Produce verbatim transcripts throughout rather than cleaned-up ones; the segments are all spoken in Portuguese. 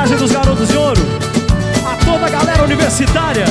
homenagem dos Garotos de Ouro a toda a galera universitária.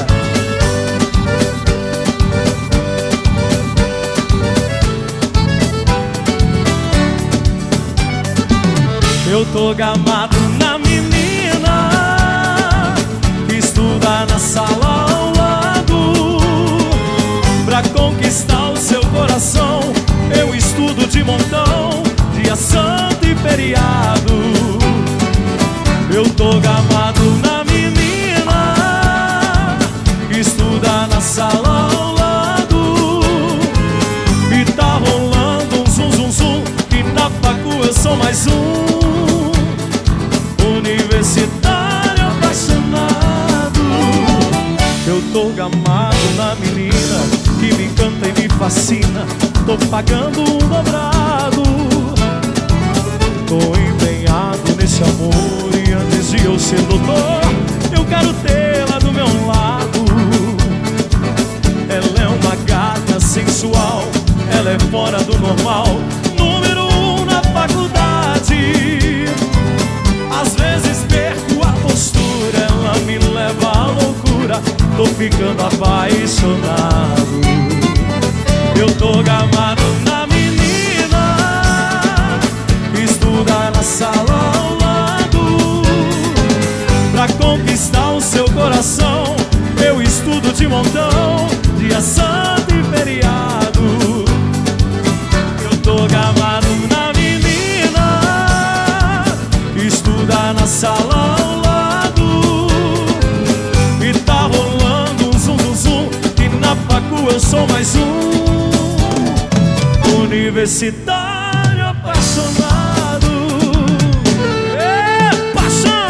Eu tô gamado na menina que estuda na sala ao lado. Pra conquistar o seu coração eu estudo de montão, dia santo e feriado. Eu tô gamado na menina que estuda na sala ao lado. E tá rolando um zum zum zum, que na facu eu sou mais um universitário apaixonado. Eu tô gamado na menina que me encanta e me fascina. Tô pagando um dobrado. Tô empenhado nesse amor e antes de eu ser doutor eu quero tê-la do meu lado. Ela é uma gata sensual, ela é fora do normal, número um na faculdade. Às vezes perco a postura, ela me leva à loucura. Tô ficando apaixonado. Eu tô gamado na menina que estuda na sala ao lado. Pra conquistar o seu coração eu estudo de montão, dia santo e feriado. Eu tô gamado na menina que estuda na sala ao lado. E tá rolando um zum zum zum, que na facu eu sou mais um universitário apaixonado. É paixão!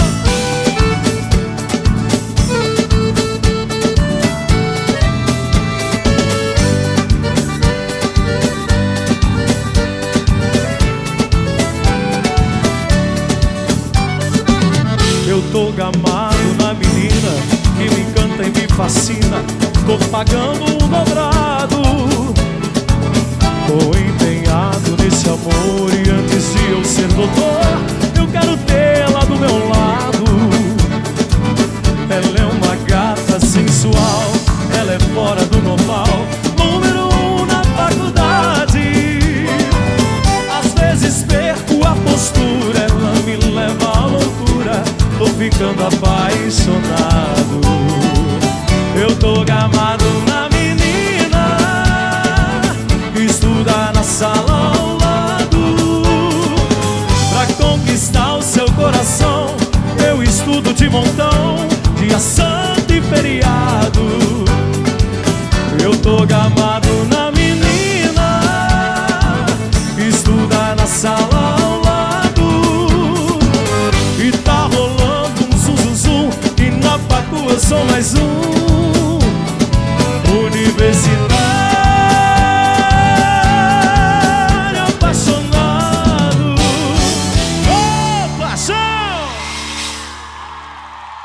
Eu tô gamado na menina que me encanta e me fascina. Tô pagando um dobrado. Tô empenhado nesse amor e antes de eu ser doutor eu quero tê-la do meu lado. Ela é uma gata sensual, ela é fora do normal, número um na faculdade. Às vezes perco a postura, ela me leva à loucura. Tô ficando apaixonado. Eu tô gamado na menina que estuda na sala ao lado. Pra conquistar o seu coração eu estudo de montão,